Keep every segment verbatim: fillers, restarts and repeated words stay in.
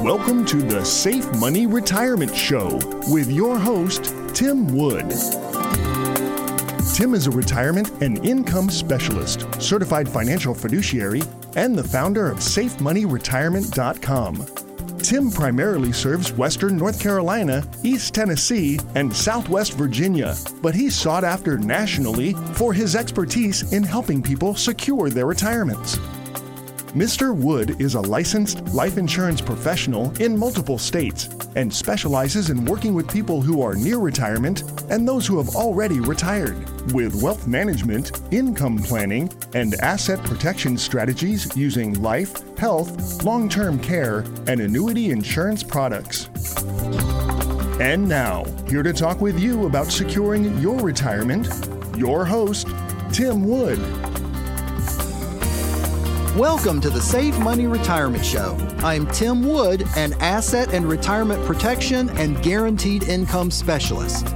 Welcome to the Safe Money Retirement Show with your host, Tim Wood. Tim is a retirement and income specialist, certified financial fiduciary, and the founder of Safe Money Retirement dot com. Tim primarily serves Western North Carolina, East Tennessee, and Southwest Virginia, but he's sought after nationally for his expertise in helping people secure their retirements. Mister Wood is a licensed life insurance professional in multiple states and specializes in working with people who are near retirement and those who have already retired with wealth management, income planning, and asset protection strategies using life, health, long-term care, and annuity insurance products. And now, here to talk with you about securing your retirement, your host, Tim Wood. Welcome to the Save Money Retirement Show. I'm Tim Wood, an asset and retirement protection and guaranteed income specialist.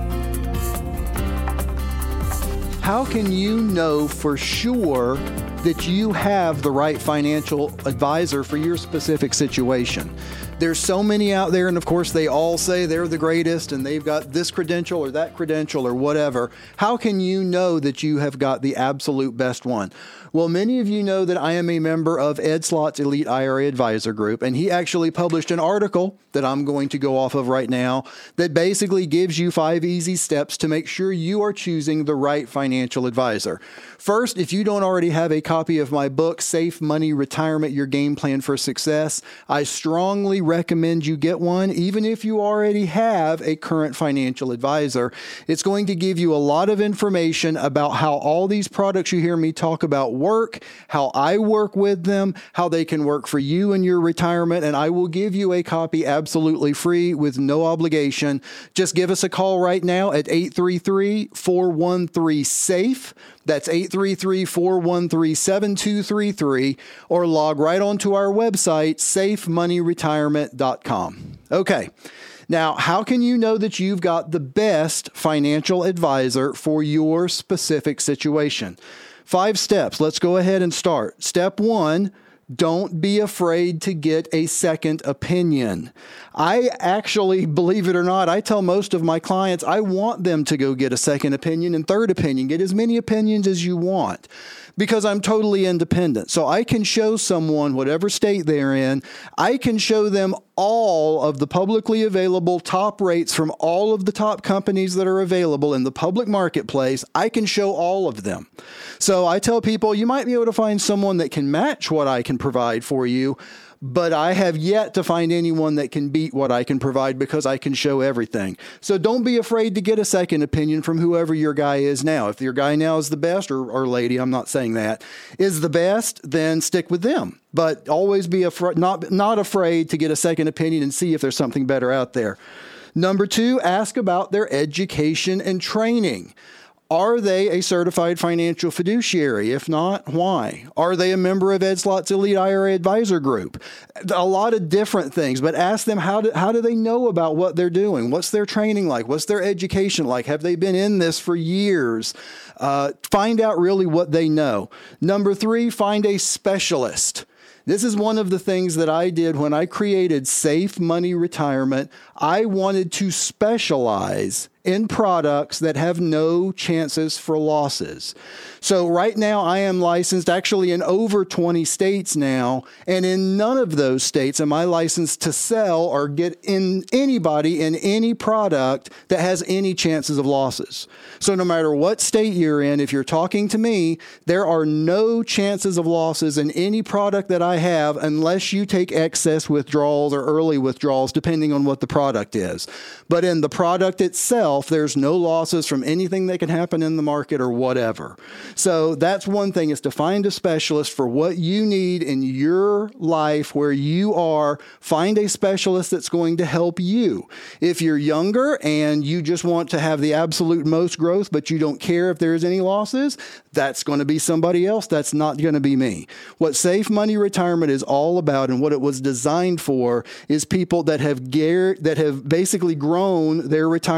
How can you know for sure that you have the right financial advisor for your specific situation? There's so many out there, and of course they all say they're the greatest and they've got this credential or that credential or whatever. How can you know that you have got the absolute best one? Well, many of you know that I am a member of Ed Slott's Elite I R A Advisor Group, and he actually published an article that I'm going to go off of right now that basically gives you five easy steps to make sure you are choosing the right financial advisor. First, if you don't already have a copy of my book, Safe Money Retirement, Your Game Plan for Success, I strongly recommend you get one, even if you already have a current financial advisor. It's going to give you a lot of information about how all these products you hear me talk about work, how I work with them, how they can work for you in your retirement, and I will give you a copy absolutely free with no obligation. Just give us a call right now at eight three three, four one three, SAFE. That's eight three three, four one three, seven two three three, or log right onto our website, Safe Money Retirement dot com. Okay. Now, how can you know that you've got the best financial advisor for your specific situation? Five steps. Let's go ahead and start. Step one, don't be afraid to get a second opinion. I actually, believe it or not, I tell most of my clients I want them to go get a second opinion and third opinion. Get as many opinions as you want, because I'm totally independent. So I can show someone, whatever state they're in, I can show them all of the publicly available top rates from all of the top companies that are available in the public marketplace. I can show all of them. So I tell people, you might be able to find someone that can match what I can provide for you, but I have yet to find anyone that can beat what I can provide because I can show everything. So don't be afraid to get a second opinion from whoever your guy is now. If your guy now is the best, or, or lady, I'm not saying that, is the best, then stick with them. But always be afraid, not, not afraid to get a second opinion and see if there's something better out there. Number two, ask about their education and training. Are they a certified financial fiduciary? If not, why? Are they a member of Ed Slott's Elite I R A Advisor Group? A lot of different things, but ask them how do, how do they know about what they're doing? What's their training like? What's their education like? Have they been in this for years? Uh, find out really what they know. Number three, find a specialist. This is one of the things that I did when I created Safe Money Retirement. I wanted to specialize in products that have no chances for losses. So right now I am licensed actually in over twenty states now, and in none of those states am I licensed to sell or get in anybody in any product that has any chances of losses. So no matter what state you're in, if you're talking to me, there are no chances of losses in any product that I have unless you take excess withdrawals or early withdrawals, depending on what the product is. But in the product itself, there's no losses from anything that can happen in the market or whatever. So that's one thing, is to find a specialist for what you need in your life where you are. Find a specialist that's going to help you. If you're younger and you just want to have the absolute most growth, but you don't care if there's any losses, that's going to be somebody else. That's not going to be me. What Safe Money Retirement is all about and what it was designed for is people that have gar- that have basically grown their retirement up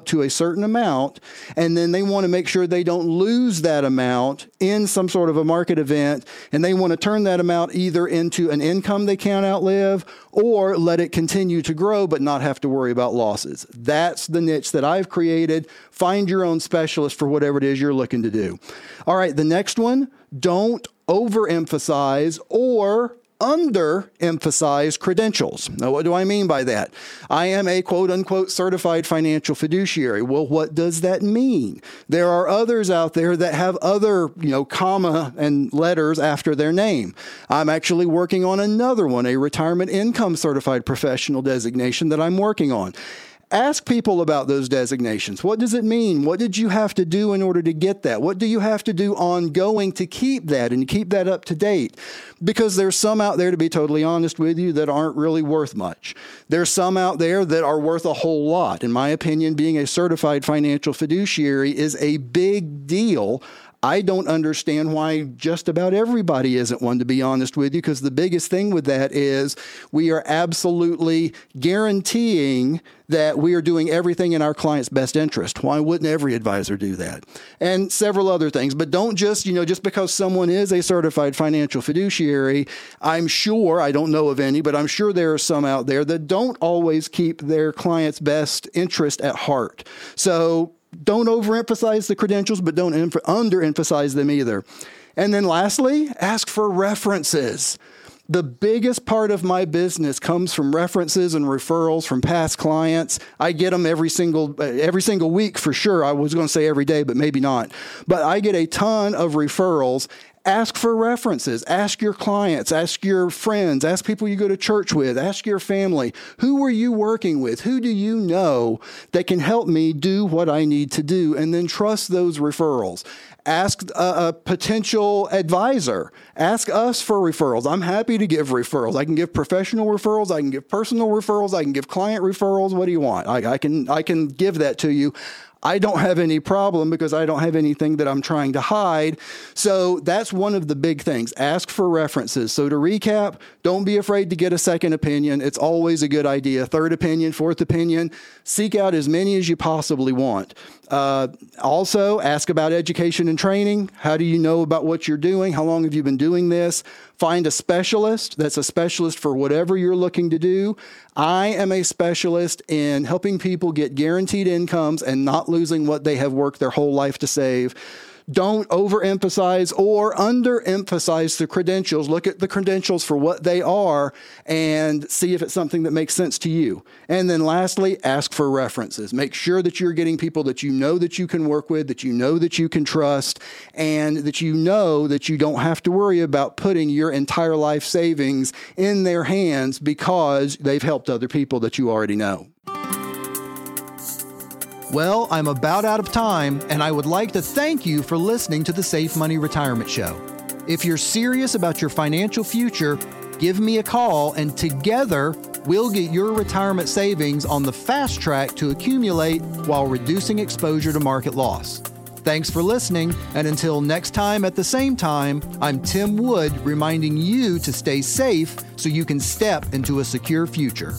up to a certain amount, and then they want to make sure they don't lose that amount in some sort of a market event, and they want to turn that amount either into an income they can't outlive or let it continue to grow but not have to worry about losses. That's the niche that I've created. Find your own specialist for whatever it is you're looking to do. All right, the next one, don't overemphasize or underemphasize credentials. Now, what do I mean by that? I am a quote unquote certified financial fiduciary. Well, what does that mean? There are others out there that have other, you know, comma and letters after their name. I'm actually working on another one, a retirement income certified professional designation that I'm working on. Ask people about those designations. What does it mean? What did you have to do in order to get that? What do you have to do ongoing to keep that and keep that up to date? Because there's some out there, to be totally honest with you, that aren't really worth much. There's some out there that are worth a whole lot. In my opinion, being a certified financial fiduciary is a big deal. I don't understand why just about everybody isn't one, to be honest with you, because the biggest thing with that is we are absolutely guaranteeing that we are doing everything in our client's best interest. Why wouldn't every advisor do that? And several other things. But don't just, you know, just because someone is a certified financial fiduciary, I'm sure, I don't know of any, but I'm sure there are some out there that don't always keep their client's best interest at heart. So don't overemphasize the credentials, but don't em- underemphasize them either. And then lastly, ask for references. The biggest part of my business comes from references and referrals from past clients. I get them every single every single week for sure. I was going to say every day, but maybe not. But I get a ton of referrals. Ask for references. Ask your clients. Ask your friends. Ask people you go to church with. Ask your family. Who are you working with? Who do you know that can help me do what I need to do? And then trust those referrals. Ask a, a potential advisor. Ask us for referrals. I'm happy to give referrals. I can give professional referrals. I can give personal referrals. I can give client referrals. What do you want? I, I can I can give that to you. I don't have any problem because I don't have anything that I'm trying to hide. So that's one of the big things. Ask for references. So to recap, don't be afraid to get a second opinion. It's always a good idea. Third opinion, fourth opinion. Seek out as many as you possibly want. Uh, also, ask about education and training. How do you know about what you're doing? How long have you been doing this? Find a specialist that's a specialist for whatever you're looking to do. I am a specialist in helping people get guaranteed incomes and not losing what they have worked their whole life to save. Don't overemphasize or underemphasize the credentials. Look at the credentials for what they are and see if it's something that makes sense to you. And then lastly, ask for references. Make sure that you're getting people that you know that you can work with, that you know that you can trust, and that you know that you don't have to worry about putting your entire life savings in their hands because they've helped other people that you already know. Well, I'm about out of time, and I would like to thank you for listening to the Safe Money Retirement Show. If you're serious about your financial future, give me a call, and together we'll get your retirement savings on the fast track to accumulate while reducing exposure to market loss. Thanks for listening, and until next time at the same time, I'm Tim Wood reminding you to stay safe so you can step into a secure future.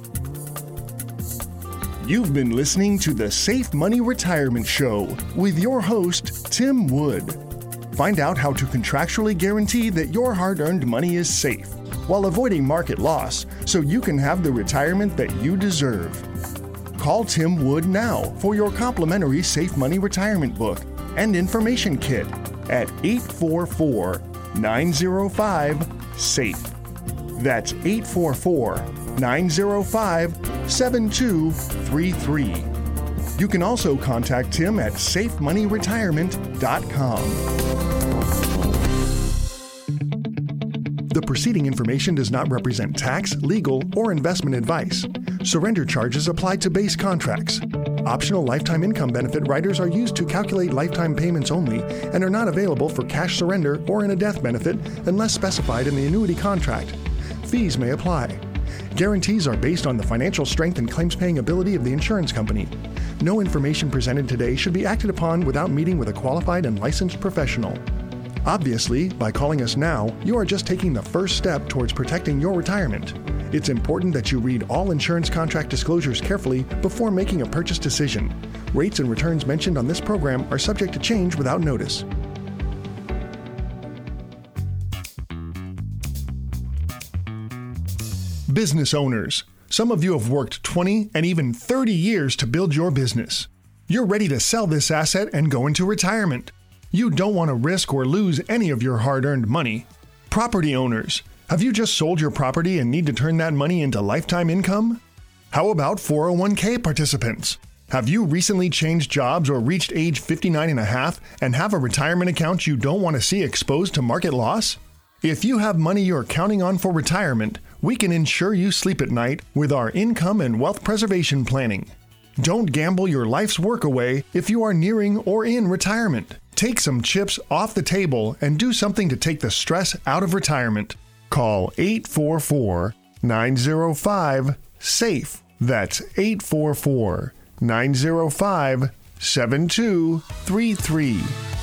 You've been listening to the Safe Money Retirement Show with your host, Tim Wood. Find out how to contractually guarantee that your hard-earned money is safe while avoiding market loss so you can have the retirement that you deserve. Call Tim Wood now for your complimentary Safe Money Retirement Book and Information Kit at eight four four, nine zero five, SAFE. That's eight four four, nine zero five, seven two three three. You can also contact Tim at safe money retirement dot com. The preceding information does not represent tax, legal, or investment advice. Surrender charges apply to base contracts. Optional lifetime income benefit riders are used to calculate lifetime payments only and are not available for cash surrender or in a death benefit unless specified in the annuity contract. Fees may apply. Guarantees are based on the financial strength and claims-paying ability of the insurance company. No information presented today should be acted upon without meeting with a qualified and licensed professional. Obviously, by calling us now, you are just taking the first step towards protecting your retirement. It's important that you read all insurance contract disclosures carefully before making a purchase decision. Rates and returns mentioned on this program are subject to change without notice. Business owners. Some of you have worked twenty and even thirty years to build your business. You're ready to sell this asset and go into retirement. You don't want to risk or lose any of your hard-earned money. Property owners. Have you just sold your property and need to turn that money into lifetime income? How about four oh one k participants? Have you recently changed jobs or reached age fifty-nine and a half and have a retirement account you don't want to see exposed to market loss? If you have money you're counting on for retirement, we can ensure you sleep at night with our income and wealth preservation planning. Don't gamble your life's work away if you are nearing or in retirement. Take some chips off the table and do something to take the stress out of retirement. Call eight four four, nine oh five, SAFE. That's eight four four, nine oh five, seven two three three.